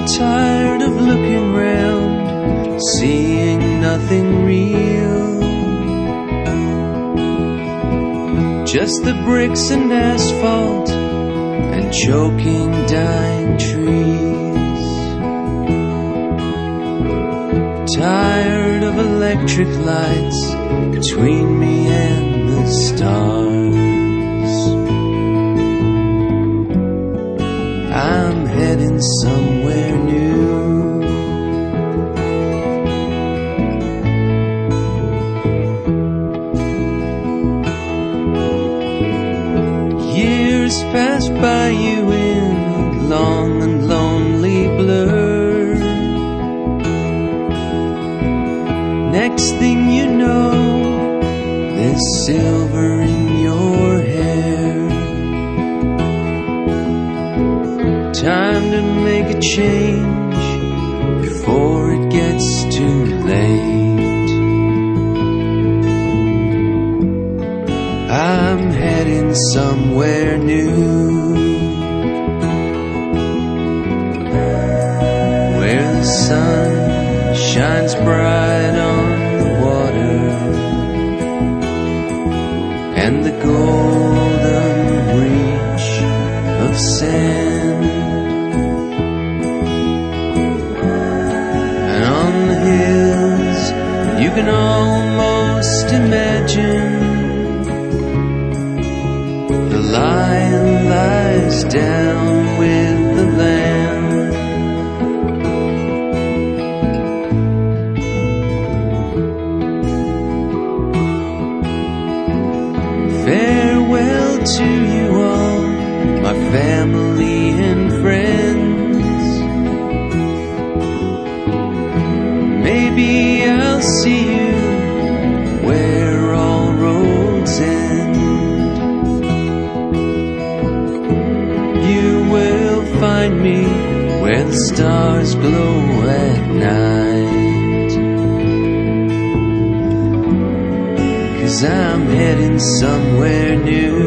tired of looking round, seeing nothing real. Just the bricks and asphalt and choking dying trees. Tired of electric lights between me and the stars. I'm heading somewhere new. Years pass by you in a long and lonely blur. Next thing you know, there's silver in your hair. Time to make a change before it gets too late. I'm heading somewhere new, where the sun shines bright on the water and the golden reach of sand. And on the hills you can almost imagine the lion lies down with the lamb. Farewell to you all, my family and friends. Maybe I'll see you where all roads end. You will find me where the stars glow at night, 'cause I'm heading somewhere new.